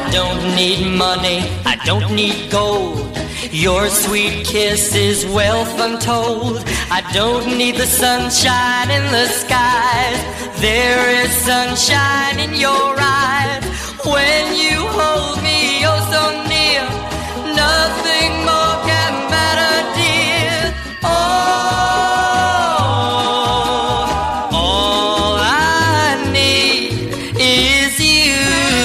don't need money, I don't need gold. Your sweet kiss is wealth untold. I don't need the sunshine in the skies. There is sunshine in your eyes. When you hold me oh so near, nothing more can matter, dear. All I need is you.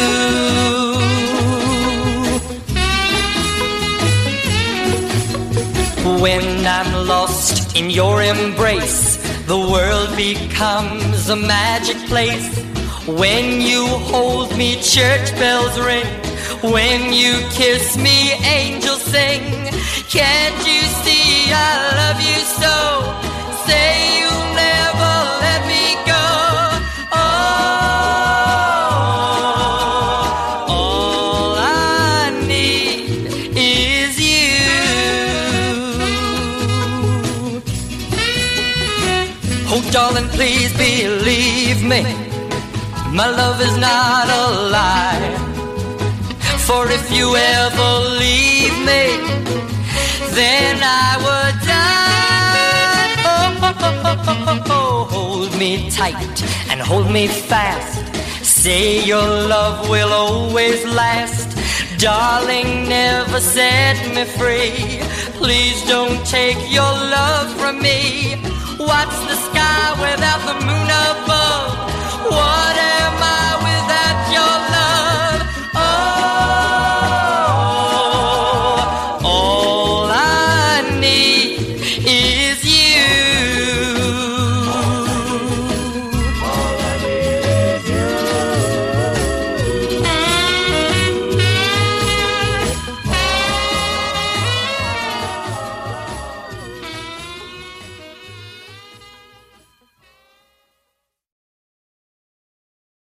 When I'm lost in your embrace, the world becomes a magic place. When you hold me, church bells ring. When you kiss me, angels sing. Can't you see I love you so? Say you'll never let me go. All I need is you. Oh, darling, please believe me, my love is not a lie. For if you ever leave me, then I would die. Oh, hold me tight and hold me fast. Say your love will always last. Darling, never set me free. Please don't take your love from me. Watch the sky without the moon above. Whatever